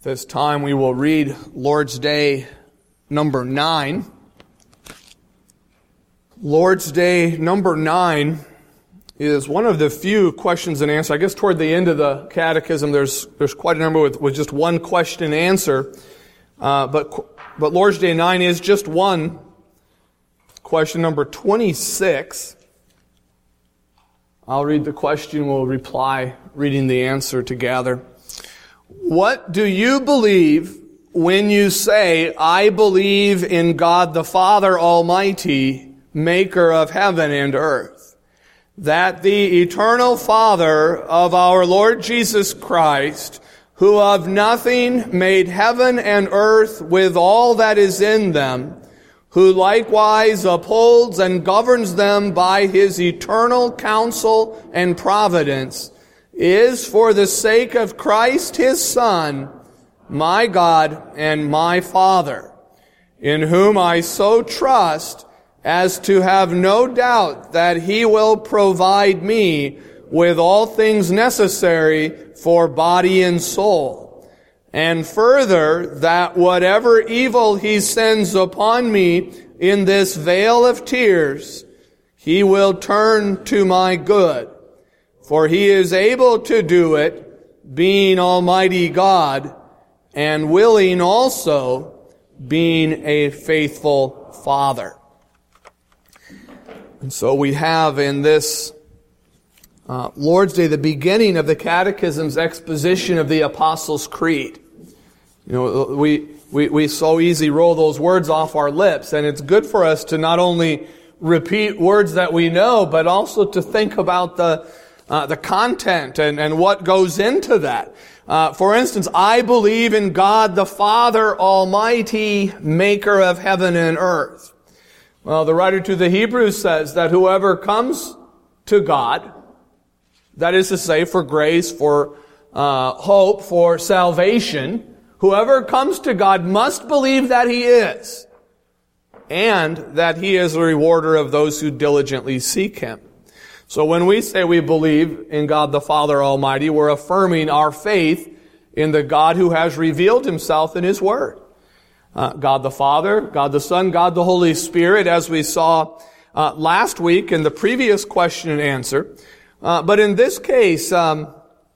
This time we will read Lord's Day number 9. Lord's Day number 9 is one of the few questions and answers. I guess toward the end of the catechism there's quite a number with just one question and answer. But Lord's Day 9 is just one. Question number 26. I'll read the question, we'll reply reading the answer together. What do you believe when you say, I believe in God the Father Almighty, maker of heaven and earth, that the eternal Father of our Lord Jesus Christ, who of nothing made heaven and earth with all that is in them, who likewise upholds and governs them by his eternal counsel and providence, is for the sake of Christ his Son, my God and my Father, in whom I so trust as to have no doubt that he will provide me with all things necessary for body and soul. And further, that whatever evil he sends upon me in this vale of tears, he will turn to my good. For he is able to do it, being Almighty God, and willing also, being a faithful Father. And so we have in this Lord's Day the beginning of the Catechism's exposition of the Apostles' Creed. You know, we so easily roll those words off our lips, and it's good for us to not only repeat words that we know, but also to think about the content and what goes into that. For instance, I believe in God the Father Almighty, maker of heaven and earth. Well, the writer to the Hebrews says that whoever comes to God, that is to say, for grace, for hope, for salvation, whoever comes to God must believe that he is, and that he is a rewarder of those who diligently seek him. So when we say we believe in God the Father Almighty, we're affirming our faith in the God who has revealed himself in his Word. God the Father, God the Son, God the Holy Spirit, as we saw last week in the previous question and answer. But in this case, God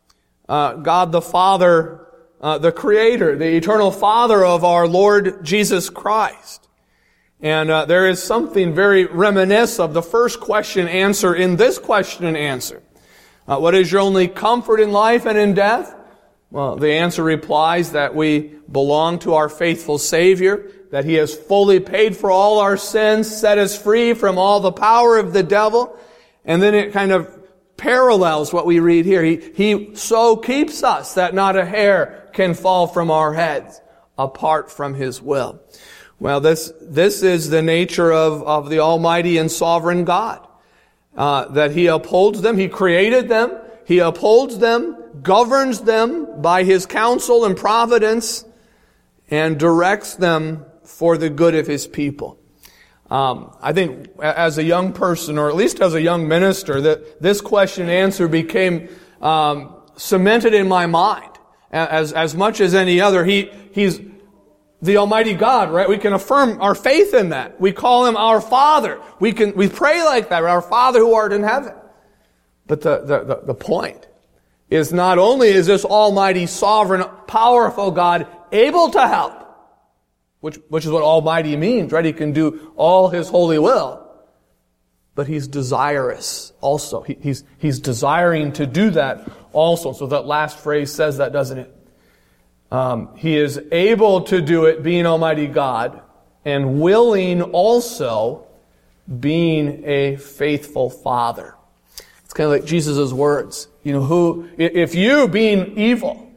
the Father, the Creator, the eternal Father of our Lord Jesus Christ. And there is something very reminiscent of the first question and answer in this question and answer. What is your only comfort in life and in death? Well, the answer replies that we belong to our faithful Savior, that he has fully paid for all our sins, set us free from all the power of the devil. And then it kind of parallels what we read here. He so keeps us that not a hair can fall from our heads apart from his will. Well, this is the nature of the Almighty and Sovereign God. That he upholds them, he created them, he upholds them, governs them by his counsel and providence, and directs them for the good of his people. I think as a young person, or at least as a young minister, that this question and answer became cemented in my mind. As much as any other, he's the Almighty God, right? We can affirm our faith in that. We call him our Father. We pray like that, our Father who art in heaven. But the point is, not only is this almighty, sovereign, powerful God able to help, which is what almighty means, right? He can do all his holy will, but he's desirous also. He's desiring to do that also. So that last phrase says that, doesn't it? He is able to do it, being Almighty God, and willing also, being a faithful Father. It's kind of like Jesus' words. You know, if you, being evil,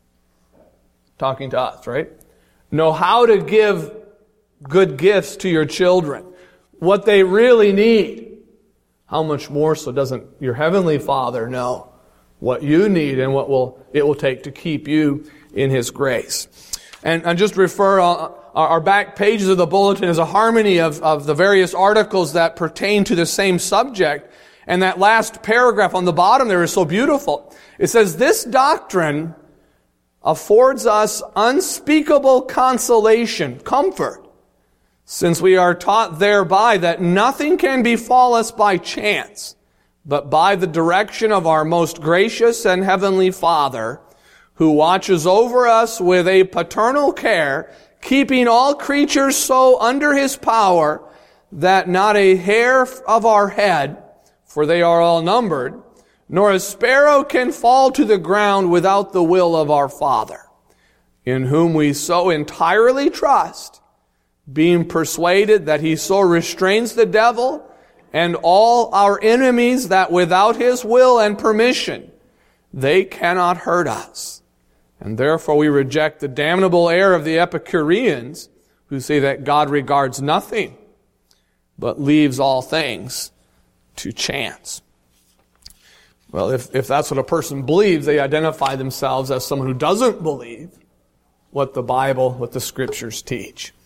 talking to us, right, know how to give good gifts to your children, what they really need, how much more so doesn't your Heavenly Father know what you need and what it will take to keep you in his grace. And just refer, our back pages of the bulletin is a harmony of the various articles that pertain to the same subject. And that last paragraph on the bottom there is so beautiful. It says, this doctrine affords us unspeakable consolation, comfort, since we are taught thereby that nothing can befall us by chance, but by the direction of our most gracious and heavenly Father, who watches over us with a paternal care, keeping all creatures so under His power that not a hair of our head, for they are all numbered, nor a sparrow can fall to the ground without the will of our Father, in whom we so entirely trust, being persuaded that He so restrains the devil and all our enemies that without His will and permission they cannot hurt us. And therefore we reject the damnable error of the Epicureans, who say that God regards nothing, but leaves all things to chance. Well, if that's what a person believes, they identify themselves as someone who doesn't believe what the Bible, what the Scriptures teach.